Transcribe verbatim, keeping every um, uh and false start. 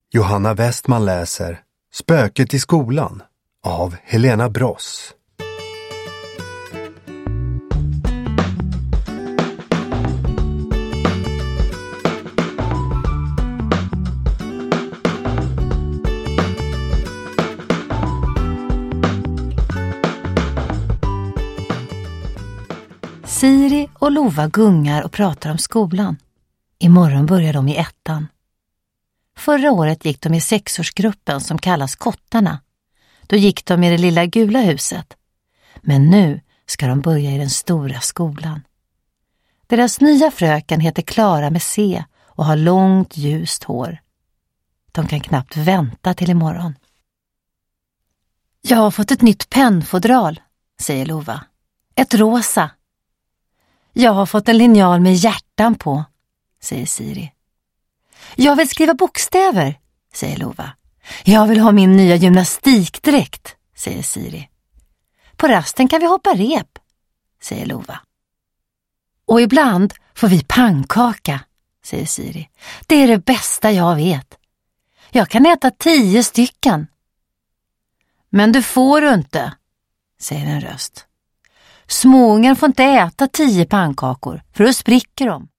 Johanna Westman läser Spöket i skolan av Helena Bross. Siri och Lova gungar och pratar om skolan. Imorgon börjar de i ettan. Förra året gick de i sexårsgruppen som kallas Kottarna. Då gick de i det lilla gula huset. Men nu ska de börja i den stora skolan. Deras nya fröken heter Klara med C och har långt ljust hår. De kan knappt vänta till imorgon. Jag har fått ett nytt pennfodral, säger Lova. Ett rosa. Jag har fått en linjal med hjärtan på, säger Siri. Jag vill skriva bokstäver, säger Lova. Jag vill ha min nya gymnastikdräkt, säger Siri. På rasten kan vi hoppa rep, säger Lova. Och ibland får vi pannkaka, säger Siri. Det är det bästa jag vet. Jag kan äta tio stycken. Men det får du inte, säger en röst. Småungen får inte äta tio pannkakor, för då spricker de.